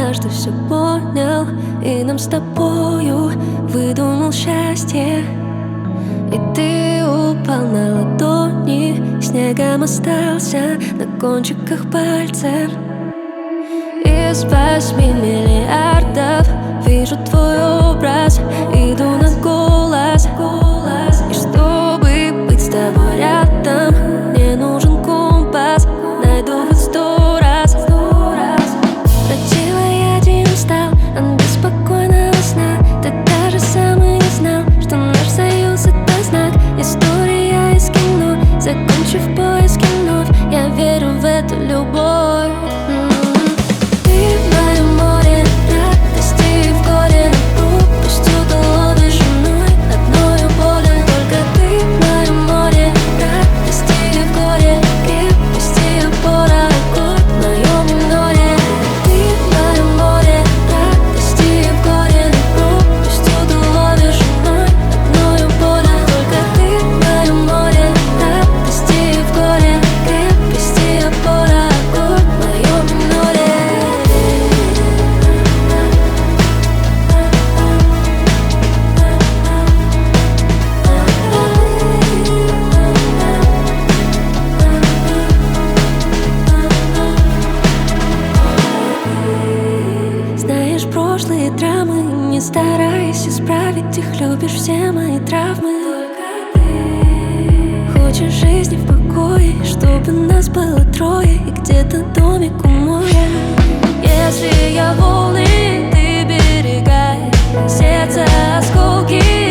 однажды все понял, и нам с тобою выдумал счастье. И ты упал на ладони, снегом остался на кончиках пальцев. Из 8 миллиардов вижу твой образ, иду на голос. И чтобы быть с тобой рядом, мне нужен компас, найду хоть 100 раз. Красивый один стал от беспокойного сна. Ты даже сам и не знал, что наш союз — это знак. История из кино, закончив поиски вновь, я верю в эту любовь. Ты мое море радости в горе, на пропастью ты ловишь мной одною болью. Только ты мое море радости в горе, крепости опора, огонь в моем море. Ты мое море радости в горе, на пропастью ты ловишь мной одною болью. Только ты мое море радости в горе, крепости опора, огонь в моем море. Знаешь прошлые драмы, не старайся исправить их, любишь все мои травмы. Хочешь жизни в покое, чтобы нас было трое, и где-то домик у моря. Если я волны, ты берега, сердце осколки.